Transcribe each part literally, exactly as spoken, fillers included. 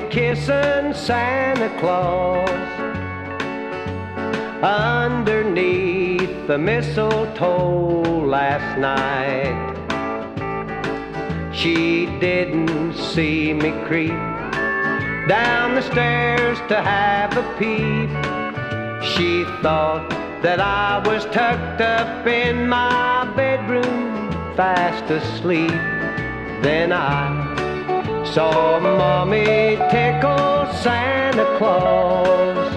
kissing Santa Claus underneath the mistletoe last night. She didn't see me creep down the stairs to have a peep. She thought that I was tucked up in my bedroom, fast asleep. Then I saw Mommy tickle Santa Claus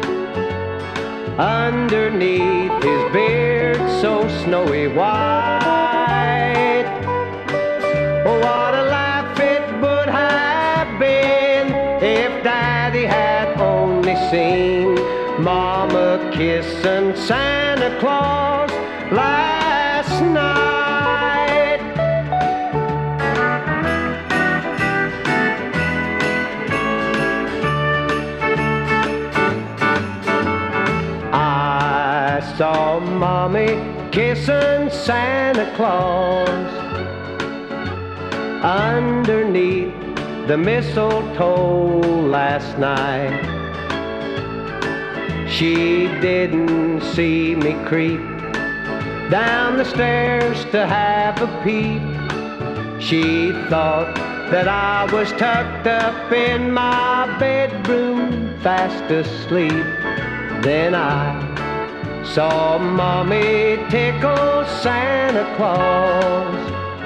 underneath his beard so snowy white. Oh, what a laugh it would have been if Daddy had only seen Mama kissing Santa Claus last night. I saw Mommy kissing Santa Claus underneath the mistletoe last night. She didn't see me creep down the stairs to have a peep. She thought that I was tucked up in my bedroom, fast asleep. Then I saw Mommy tickle Santa Claus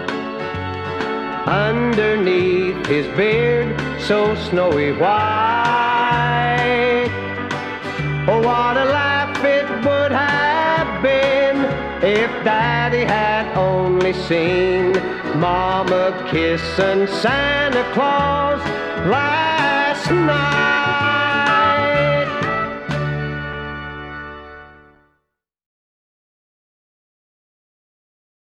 underneath his beard so snowy white. Oh, what a laugh it would have been if Daddy had only seen Mama kissing Santa Claus last night.